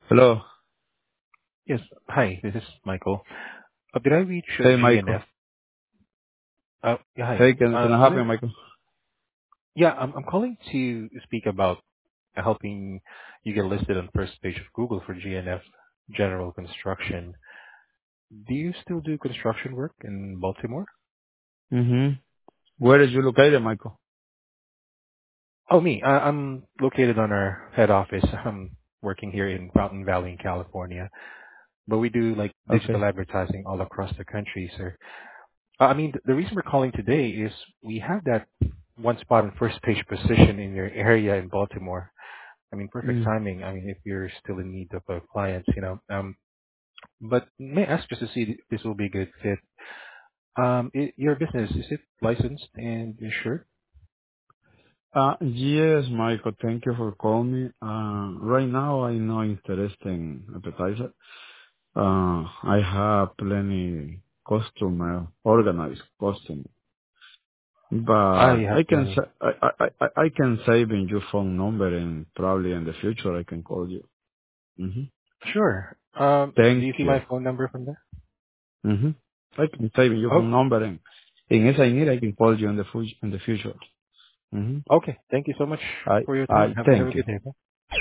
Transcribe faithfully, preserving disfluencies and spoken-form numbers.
Hello. Yes. Hi, this is Michael. Uh, Did I reach uh, Hey, G N Michael. F? Uh, yeah, Hi. Hey, can can Um, I Is help you, it? Michael? Yeah, I'm I'm calling to speak about helping you get listed on first page of Google for G N F General Construction. Do you still do construction work in Baltimore? Mm-hmm. Where is you located, Michael? Oh, me. I- I'm located on our head office. I'm working here in Fountain Valley in California, but we do, like, Okay. digital advertising all across the country, sir. Uh, I mean, th- the reason we're calling today is we have that one spot on first page position in your area in Baltimore. I mean, perfect Mm. timing. I mean, if you're still in need of a client, you know. Um, but may I ask just to see if this will be a good fit? Um, I your business, is it licensed and insured? Uh, yes, Michael, thank you for calling me. Uh, right now I'm not interested in appetizer. Uh, I have plenty customer, organized customer. Ah, But you I have can, plenty. sa- I, I, I, I can save in your phone number and probably in the future I can call you. Mm-hmm. Sure. Um, do Thank you see you. my phone number from there? Mm-hmm. I can save your Oh, phone number and in case I need I can call you in the, fu- in the future. Mm-hmm. okay. Thank you so much I for your I time. Have, have a thank you. good day.